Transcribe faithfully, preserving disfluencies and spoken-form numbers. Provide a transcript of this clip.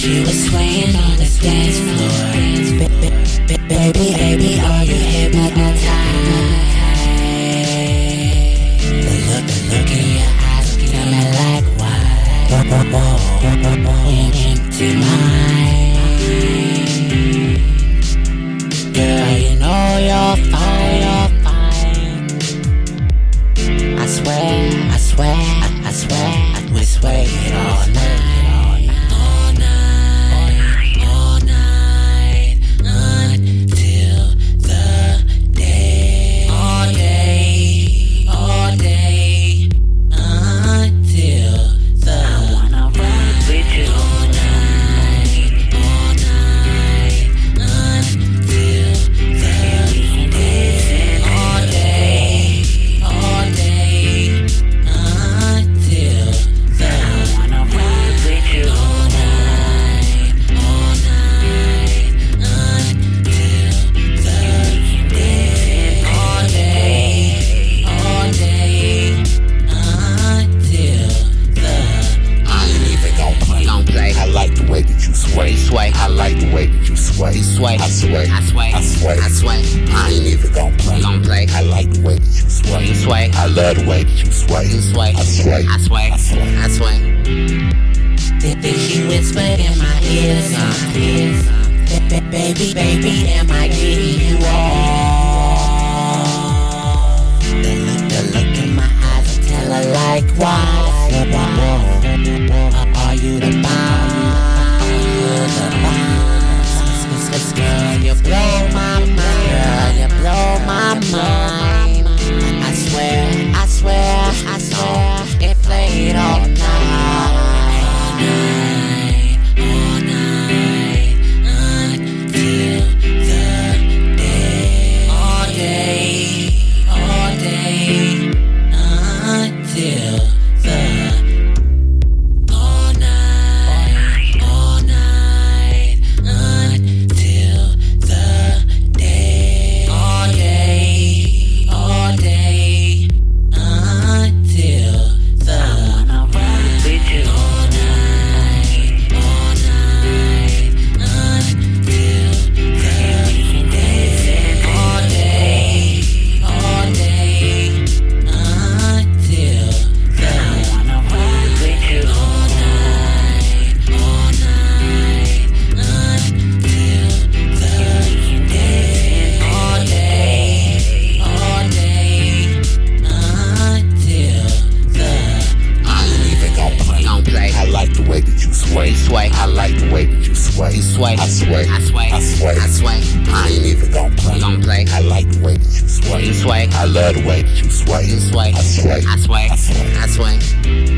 you were swaying on the dance floor. Baby, baby, are you hypnotized? The look, the look in your eyes got me like why? Into mine. Girl, you know you're fine, you're fine. I swear, I swear, I, I swear, we sway it all night. Sway. I like the way that you sway. You sway. I sway. I sway. I sway. I sway. I ain't even gon' play. Gon' play. I like the way that you sway. You sway. I love the way that you sway. You sway. I sway. I sway. I sway. I sway. Did she whisper in my ears? ears. Baby, baby, am I getting you all? The look, the look in my eyes, tell her like why? Are you the bomb? Girl, you blow my mind. Girl, you blow my mind. I swear, I swear, I swear, it played all night. All night, all night, until the day. All day, all day, until the all night, all night, until the day. All day, all day, until the I wanna ride with you all night, all night, until the day. All day, all day, until the I wanna ride with you all night, all night, until the day. All day, all day, until the I ain't even gon' play. Gon' play. I like the way that you sway. Sway. I like the way that you sway. You sway. I sway. I sway. I sway. I sway. I ain't even gon' play. Gon' play. I like the way that you sway. You sway. I love the way that you sway. You sway. I sway. I sway. I sway. I sway.